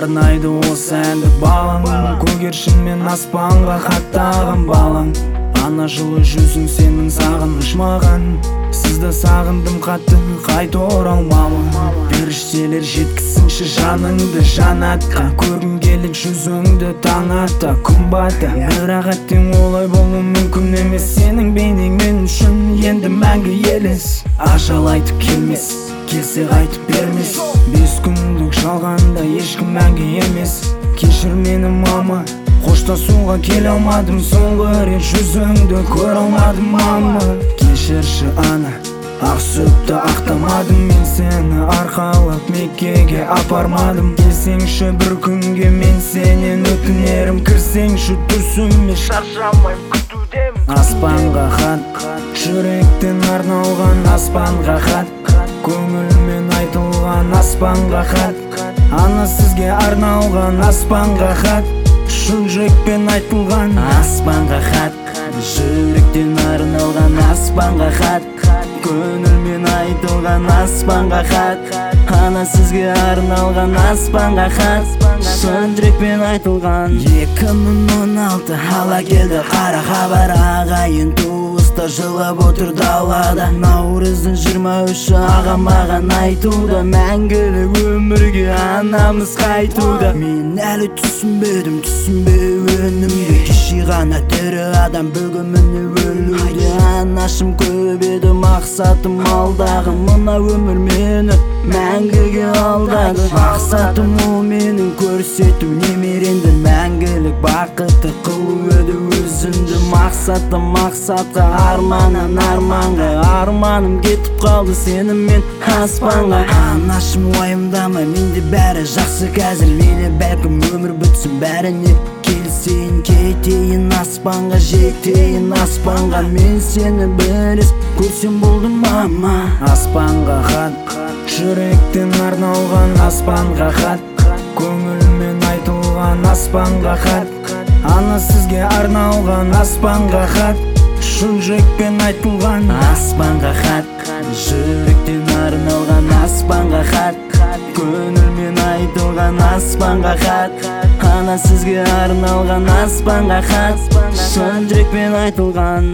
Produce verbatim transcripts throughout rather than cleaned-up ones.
арнайды осы әнді балың. Көгершін мен аспанға хаттаған балың. Ана жылы жүзің сенің сағыныш маған. Сізді сағындым қатты, қайта оралмамын. Періштелер жеткізсінші жаныңды жанатқа. Көргім келіп жүзіңді таң ата, күн бата. Бірақ әттең олай болу мүмкін емес. Сенің бейнең мен үшін енді мәңгі елес. Ажал айтып келмес, келсе қайтып бермес. Бес күндік жалғанда ешкім мәңгі емес. Кешір мені мама, қоштасуға келе алмадым. Соңғы рет жүзіңді көре алмадым мама. Кешірші ана, ақсүйекті ақтамадым. Мен сені арқалап Меккеге апармадым. Келсеңші бір күнге мен сенен өтінерім. Кірсеңші түсіме, шаршамайым күтудемін. Аспанға хат, жүректен арналған аспанға хат. Көңілмен айтылған аспанға хат. Ана сізге арналған аспанға хат. Шын жүрекпен айтылған аспанға хат. Жүректен арналған аспанға хат. Көңілмен айтылған аспанға хат. Ана сізге арналған аспанға хат. Шын жүрекпен айтылған. Екі мың он алты ала келді қара хабар. Ағайын туыста жылап отыр далада. Наурыздың жиырма үші ағам маған айтуда. Мәңгілік өмірге анамыз қайтуда. Мен әлі түсінбедім, түсінбеуінімді. Кеше ғана тірі адам бүгін міне өлуде. Анашым көп еді, мақсатым алдағы. Мына өмір мені мәңгіге алдады. Мақсатым ол менің көрсету немеренді. Мәңгілік бақытты қылу еді өзімді. Мақсаттан мақсатқа, арманнан арманға. Арманым кетіп қалды сенімен аспанға. Анашым уайымдама, менде бәрі жақсы қазір. Мейлі бәлкім өмір бітсін, бәріне келсейін. Кетейін аспанға, жетейін аспанға. Мен сені біріз көрсем болдым мама. Аспанға хат, жүректен арналған аспанға хат. Көңілмен айтылған аспанға хат. Ана сізге арналған аспанға хат. Шын жүрекпен айтылған аспанға хат. Жүректен арналған аспанға хат. Көңілмен айтылған аспанға хат. Ана сізге арналған аспанға хат. Шын жүрекпен айтылған.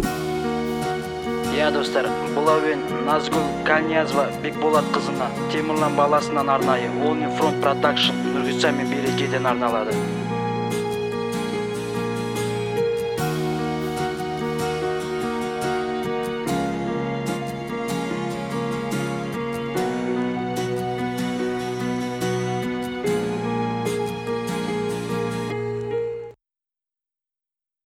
Иә достар, бұл әуен Назгүл Калниязова Бекболат қызына, Темірлан баласынан арнайы All New Front Production Нұрғиса мен Берекеден арналады.